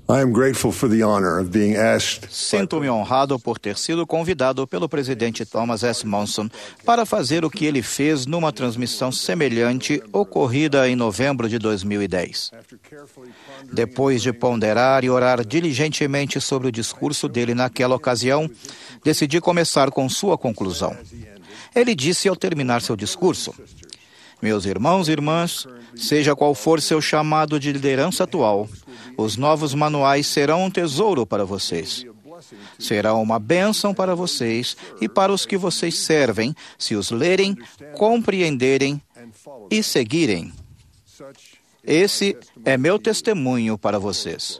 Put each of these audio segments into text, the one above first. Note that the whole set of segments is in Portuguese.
I am grateful for the honor of being asked. Sinto-me honrado por ter sido convidado pelo presidente Thomas S. Monson para fazer o que ele fez numa transmissão semelhante ocorrida em novembro de 2010. Depois de ponderar e orar diligentemente sobre o discurso dele naquela ocasião, decidi começar com sua conclusão. Ele disse ao terminar seu discurso: "Meus irmãos e irmãs, seja qual for seu chamado de liderança atual, os novos manuais serão um tesouro para vocês. Serão uma bênção para vocês e para os que vocês servem, se os lerem, compreenderem e seguirem. Esse é meu testemunho para vocês."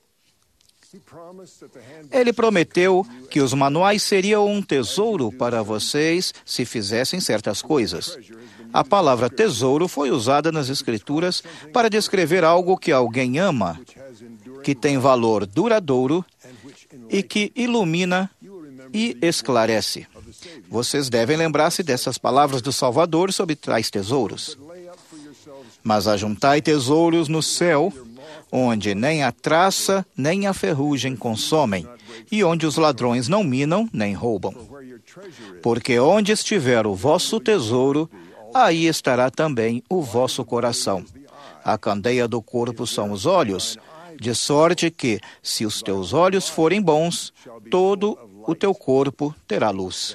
Ele prometeu que os manuais seriam um tesouro para vocês se fizessem certas coisas. A palavra tesouro foi usada nas Escrituras para descrever algo que alguém ama, que tem valor duradouro e que ilumina e esclarece. Vocês devem lembrar-se dessas palavras do Salvador sobre tais tesouros. "Mas ajuntai tesouros no céu, onde nem a traça nem a ferrugem consomem, e onde os ladrões não minam nem roubam. Porque onde estiver o vosso tesouro, aí estará também o vosso coração. A candeia do corpo são os olhos, de sorte que, se os teus olhos forem bons, todo o teu corpo terá luz."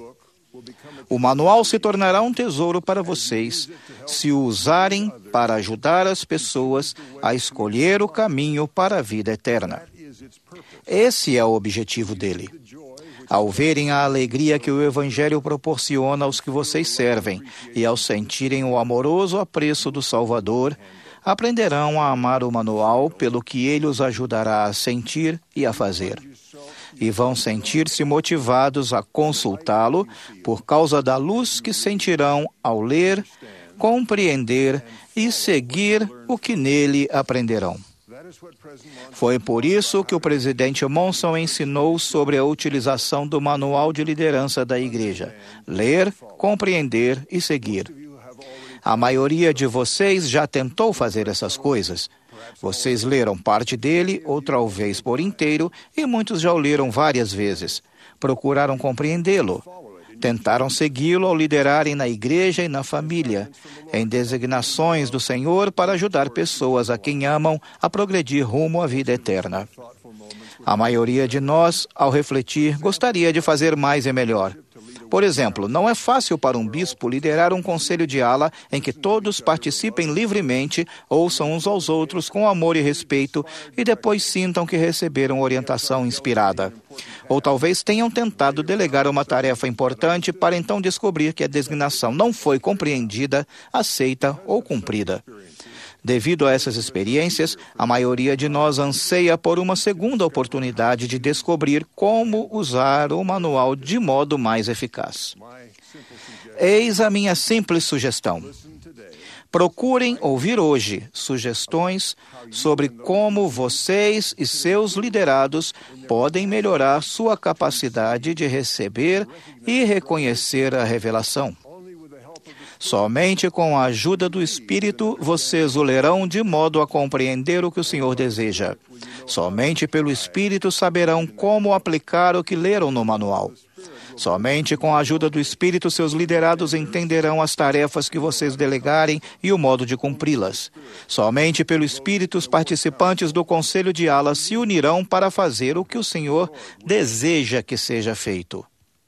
O manual se tornará um tesouro para vocês, se o usarem para ajudar as pessoas a escolher o caminho para a vida eterna. Esse é o objetivo dele. Ao verem a alegria que o Evangelho proporciona aos que vocês servem e ao sentirem o amoroso apreço do Salvador, aprenderão a amar o manual pelo que ele os ajudará a sentir e a fazer. E vão sentir-se motivados a consultá-lo por causa da luz que sentirão ao ler, compreender e seguir o que nele aprenderão. Foi por isso que o presidente Monson ensinou sobre a utilização do manual de liderança da igreja: ler, compreender e seguir. A maioria de vocês já tentou fazer essas coisas. Vocês leram parte dele, ou talvez por inteiro, e muitos já o leram várias vezes. Procuraram compreendê-lo. Tentaram segui-lo ao liderarem na igreja e na família, em designações do Senhor para ajudar pessoas a quem amam a progredir rumo à vida eterna. A maioria de nós, ao refletir, gostaria de fazer mais e melhor. Por exemplo, não é fácil para um bispo liderar um conselho de ala em que todos participem livremente, ouçam uns aos outros com amor e respeito e depois sintam que receberam orientação inspirada. Ou talvez tenham tentado delegar uma tarefa importante para então descobrir que a designação não foi compreendida, aceita ou cumprida. Devido a essas experiências, a maioria de nós anseia por uma segunda oportunidade de descobrir como usar o manual de modo mais eficaz. Eis a minha simples sugestão. Procurem ouvir hoje sugestões sobre como vocês e seus liderados podem melhorar sua capacidade de receber e reconhecer a revelação. Somente com a ajuda do Espírito vocês o lerão de modo a compreender o que o Senhor deseja. Somente pelo Espírito saberão como aplicar o que leram no manual. Somente com a ajuda do Espírito seus liderados entenderão as tarefas que vocês delegarem e o modo de cumpri-las. Somente pelo Espírito os participantes do Conselho de Alas se unirão para fazer o que o Senhor deseja que seja feito.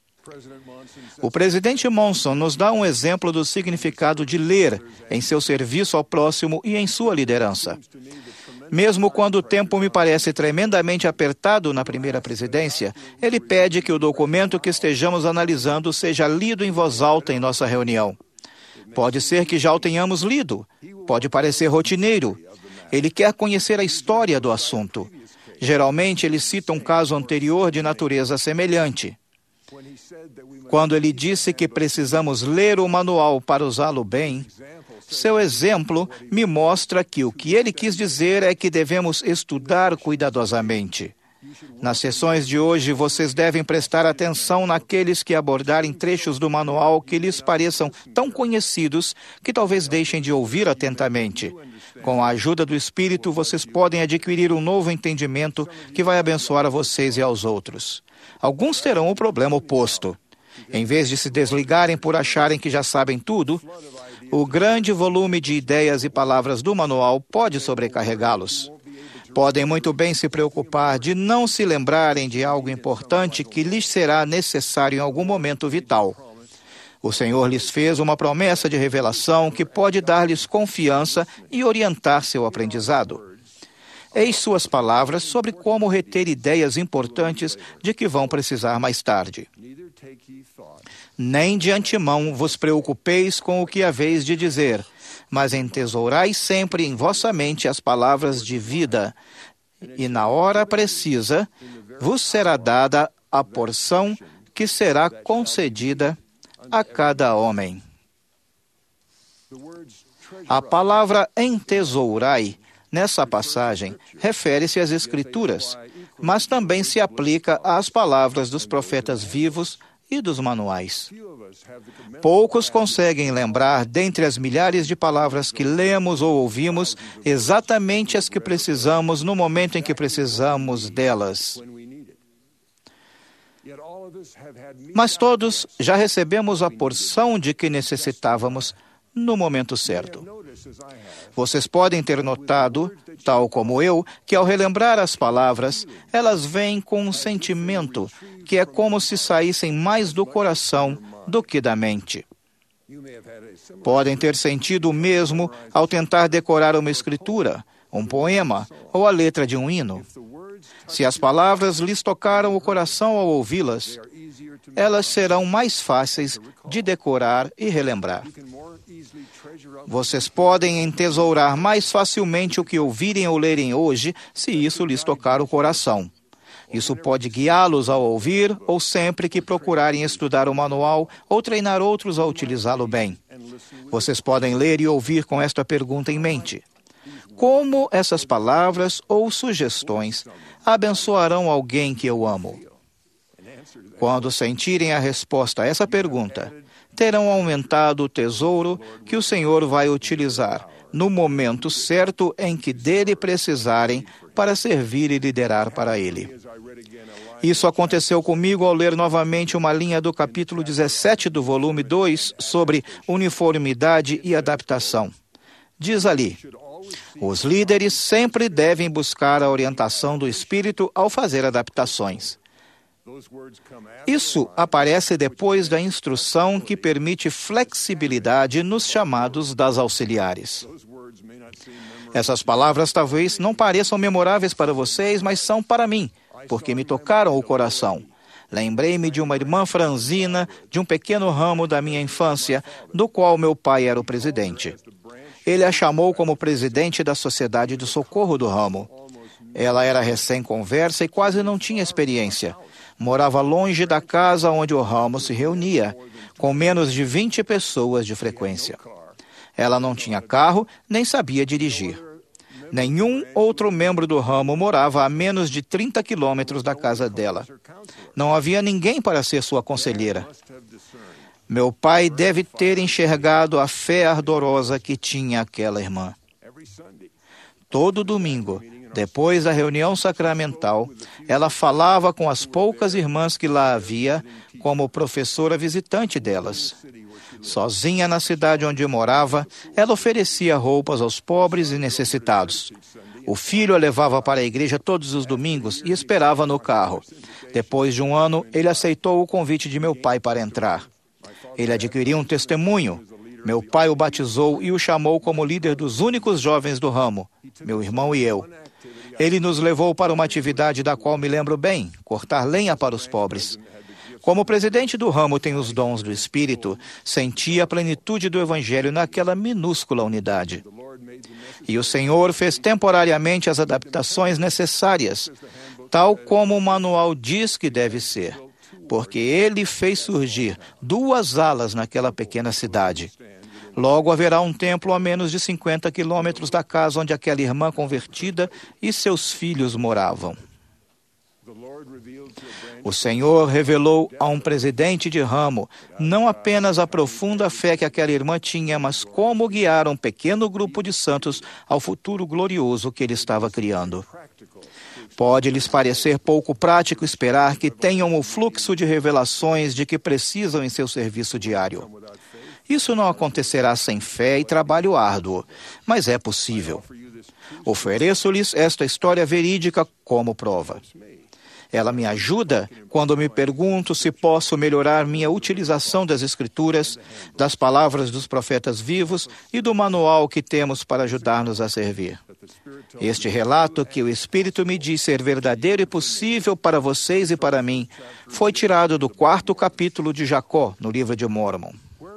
O presidente Monson nos dá um exemplo do significado de ler em seu serviço ao próximo e em sua liderança. Mesmo quando o tempo me parece tremendamente apertado na primeira presidência, ele pede que o documento que estejamos analisando seja lido em voz alta em nossa reunião. Pode ser que já o tenhamos lido, pode parecer rotineiro. Ele quer conhecer a história do assunto. Geralmente ele cita um caso anterior de natureza semelhante. Quando ele disse que precisamos ler o manual para usá-lo bem, seu exemplo me mostra que o que ele quis dizer é que devemos estudar cuidadosamente. Nas sessões de hoje, vocês devem prestar atenção naqueles que abordarem trechos do manual que lhes pareçam tão conhecidos que talvez deixem de ouvir atentamente. Com a ajuda do Espírito, vocês podem adquirir um novo entendimento que vai abençoar a vocês e aos outros. Alguns terão o problema oposto. Em vez de se desligarem por acharem que já sabem tudo, o grande volume de ideias e palavras do manual pode sobrecarregá-los. Podem muito bem se preocupar de não se lembrarem de algo importante que lhes será necessário em algum momento vital. O Senhor lhes fez uma promessa de revelação que pode dar-lhes confiança e orientar seu aprendizado. Eis suas palavras sobre como reter ideias importantes de que vão precisar mais tarde. Nem de antemão vos preocupeis com o que haveis de dizer, mas entesourai sempre em vossa mente as palavras de vida, e na hora precisa vos será dada a porção que será concedida a cada homem. A palavra entesourai, nessa passagem, refere-se às Escrituras, mas também se aplica às palavras dos profetas vivos e dos manuais. Poucos conseguem lembrar, dentre as milhares de palavras que lemos ou ouvimos, exatamente as que precisamos no momento em que precisamos delas. Mas todos já recebemos a porção de que necessitávamos no momento certo. Vocês podem ter notado, tal como eu, que ao relembrar as palavras, elas vêm com um sentimento que é como se saíssem mais do coração do que da mente. Podem ter sentido o mesmo ao tentar decorar uma escritura, um poema ou a letra de um hino. Se as palavras lhes tocaram o coração ao ouvi-las, elas serão mais fáceis de decorar e relembrar. Vocês podem entesourar mais facilmente o que ouvirem ou lerem hoje, se isso lhes tocar o coração. Isso pode guiá-los ao ouvir ou sempre que procurarem estudar o manual ou treinar outros a utilizá-lo bem. Vocês podem ler e ouvir com esta pergunta em mente: como essas palavras ou sugestões abençoarão alguém que eu amo? Quando sentirem a resposta a essa pergunta, terão aumentado o tesouro que o Senhor vai utilizar no momento certo em que dele precisarem para servir e liderar para ele. Isso aconteceu comigo ao ler novamente uma linha do capítulo 17 do volume 2 sobre uniformidade e adaptação. Diz ali: os líderes sempre devem buscar a orientação do Espírito ao fazer adaptações. Isso aparece depois da instrução que permite flexibilidade nos chamados das auxiliares. Essas palavras talvez não pareçam memoráveis para vocês, mas são para mim, porque me tocaram o coração. Lembrei-me de uma irmã franzina de um pequeno ramo da minha infância, do qual meu pai era o presidente. Ele a chamou como presidente da Sociedade de Socorro do ramo. Ela era recém-conversa e quase não tinha experiência. Morava longe da casa onde o ramo se reunia, com menos de 20 pessoas de frequência. Ela não tinha carro, nem sabia dirigir. Nenhum outro membro do ramo morava a menos de 30 quilômetros da casa dela. Não havia ninguém para ser sua conselheira. Meu pai deve ter enxergado a fé ardorosa que tinha aquela irmã. Todo domingo, depois da reunião sacramental, ela falava com as poucas irmãs que lá havia como professora visitante delas. Sozinha na cidade onde morava, ela oferecia roupas aos pobres e necessitados. O filho a levava para a igreja todos os domingos e esperava no carro. Depois de um ano, ele aceitou o convite de meu pai para entrar. Ele adquiriu um testemunho. Meu pai o batizou e o chamou como líder dos únicos jovens do ramo, meu irmão e eu. Ele nos levou para uma atividade da qual me lembro bem, cortar lenha para os pobres. Como o presidente do ramo tem os dons do Espírito, senti a plenitude do Evangelho naquela minúscula unidade. E o Senhor fez temporariamente as adaptações necessárias, tal como o manual diz que deve ser, porque Ele fez surgir 2 alas naquela pequena cidade. Logo haverá um templo a menos de 50 quilômetros da casa onde aquela irmã convertida e seus filhos moravam. O Senhor revelou a um presidente de ramo não apenas a profunda fé que aquela irmã tinha, mas como guiar um pequeno grupo de santos ao futuro glorioso que ele estava criando. Pode lhes parecer pouco prático esperar que tenham o fluxo de revelações de que precisam em seu serviço diário. Isso não acontecerá sem fé e trabalho árduo, mas é possível. Ofereço-lhes esta história verídica como prova. Ela me ajuda quando me pergunto se posso melhorar minha utilização das Escrituras, das palavras dos profetas vivos e do manual que temos para ajudar-nos a servir. Este relato que o Espírito me diz ser verdadeiro e possível para vocês e para mim foi tirado do 4º capítulo de Jacó, no livro de Mórmon.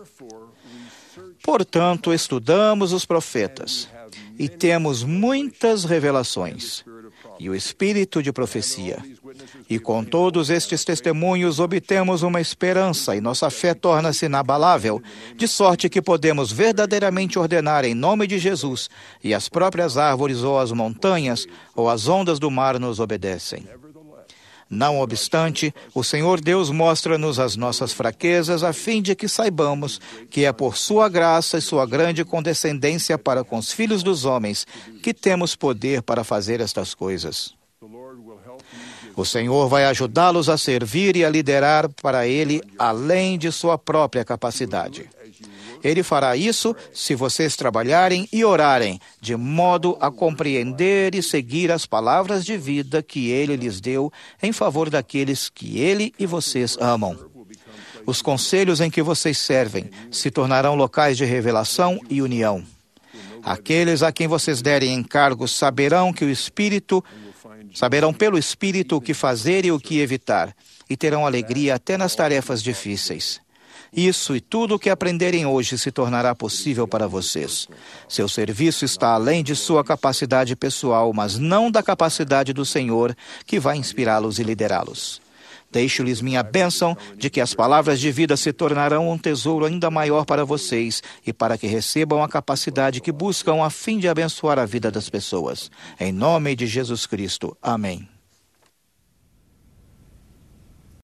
Portanto, estudamos os profetas e temos muitas revelações e o espírito de profecia. E com todos estes testemunhos obtemos uma esperança e nossa fé torna-se inabalável, de sorte que podemos verdadeiramente ordenar em nome de Jesus, e as próprias árvores ou as montanhas ou as ondas do mar nos obedecem. Não obstante, o Senhor Deus mostra-nos as nossas fraquezas a fim de que saibamos que é por sua graça e sua grande condescendência para com os filhos dos homens que temos poder para fazer estas coisas. O Senhor vai ajudá-los a servir e a liderar para Ele além de sua própria capacidade. Ele fará isso se vocês trabalharem e orarem, de modo a compreender e seguir as palavras de vida que Ele lhes deu em favor daqueles que Ele e vocês amam. Os conselhos em que vocês servem se tornarão locais de revelação e união. Aqueles a quem vocês derem encargos saberão pelo Espírito o que fazer e o que evitar, e terão alegria até nas tarefas difíceis. Isso e tudo o que aprenderem hoje se tornará possível para vocês. Seu serviço está além de sua capacidade pessoal, mas não da capacidade do Senhor, que vai inspirá-los e liderá-los. Deixo-lhes minha bênção de que as palavras de vida se tornarão um tesouro ainda maior para vocês e para que recebam a capacidade que buscam a fim de abençoar a vida das pessoas. Em nome de Jesus Cristo. Amém.